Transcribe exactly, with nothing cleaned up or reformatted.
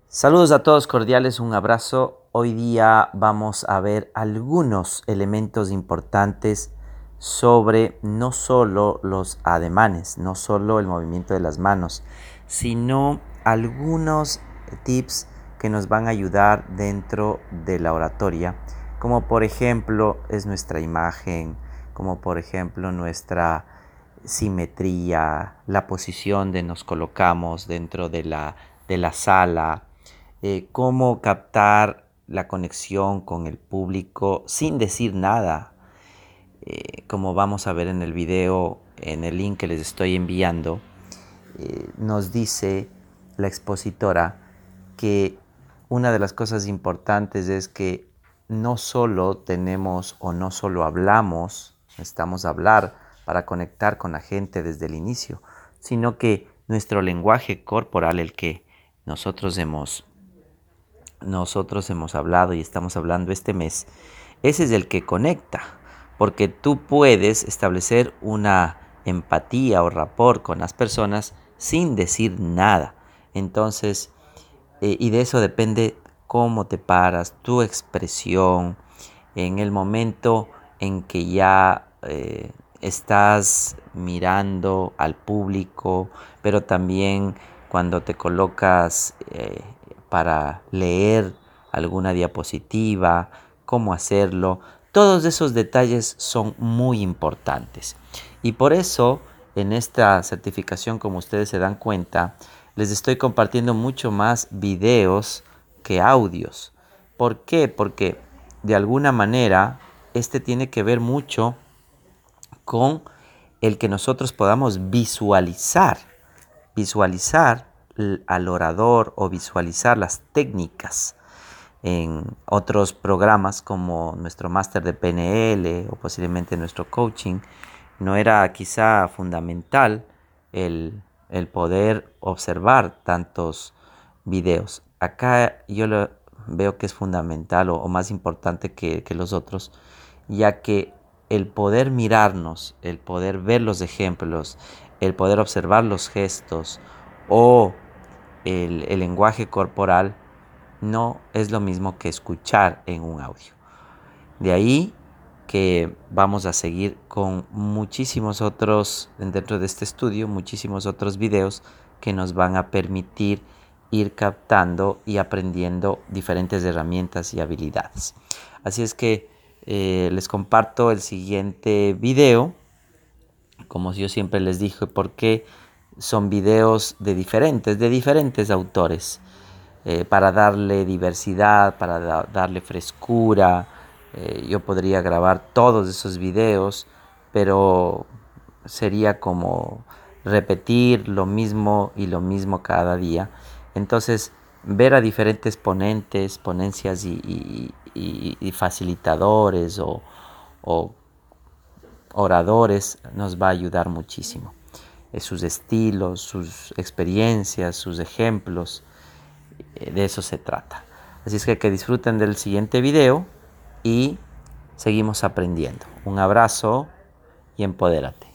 Saludos a todos cordiales, un abrazo. Hoy día vamos a ver algunos elementos importantes sobre no solo los ademanes, no solo el movimiento de las manos, sino algunos tips que nos van a ayudar dentro de la oratoria, como por ejemplo es nuestra imagen, como por ejemplo nuestra simetría, la posición de nos colocamos dentro de la, de la sala, eh, cómo captar la conexión con el público sin decir nada. Eh, como vamos a ver en el video, en el link que les estoy enviando, eh, nos dice la expositora que una de las cosas importantes es que no solo tenemos o no solo hablamos, necesitamos hablar para conectar con la gente desde el inicio, sino que nuestro lenguaje corporal, el que nosotros hemos nosotros hemos hablado y estamos hablando este mes, ese es el que conecta, porque tú puedes establecer una empatía o rapport con las personas sin decir nada. Entonces, eh, y de eso depende cómo te paras, tu expresión, en el momento en que ya eh, estás mirando al público, pero también cuando te colocas eh, para leer alguna diapositiva, cómo hacerlo. Todos esos detalles son muy importantes. Y por eso, en esta certificación, como ustedes se dan cuenta, les estoy compartiendo mucho más videos que audios. ¿Por qué? Porque de alguna manera este tiene que ver mucho con el que nosotros podamos visualizar, visualizar al orador o visualizar las técnicas en otros programas como nuestro máster de P N L o posiblemente nuestro coaching. No era quizá fundamental el, el poder observar tantos videos. Acá yo lo veo que es fundamental o, o más importante que, que los otros, ya que el poder mirarnos, el poder ver los ejemplos, el poder observar los gestos o el, el lenguaje corporal no es lo mismo que escuchar en un audio. De ahí que vamos a seguir con muchísimos otros, dentro de este estudio, muchísimos otros videos que nos van a permitir ir captando y aprendiendo diferentes herramientas y habilidades. Así es que eh, les comparto el siguiente video, como yo siempre les dije, porque son videos de diferentes, de diferentes autores, eh, para darle diversidad, para da darle frescura. Eh, yo podría grabar todos esos videos, pero sería como repetir lo mismo y lo mismo cada día. Entonces, ver a diferentes ponentes, ponencias y, y, y, y facilitadores o, o oradores nos va a ayudar muchísimo. Eh, sus estilos, sus experiencias, sus ejemplos, eh, de eso se trata. Así es que que disfruten del siguiente video y seguimos aprendiendo. Un abrazo y empodérate.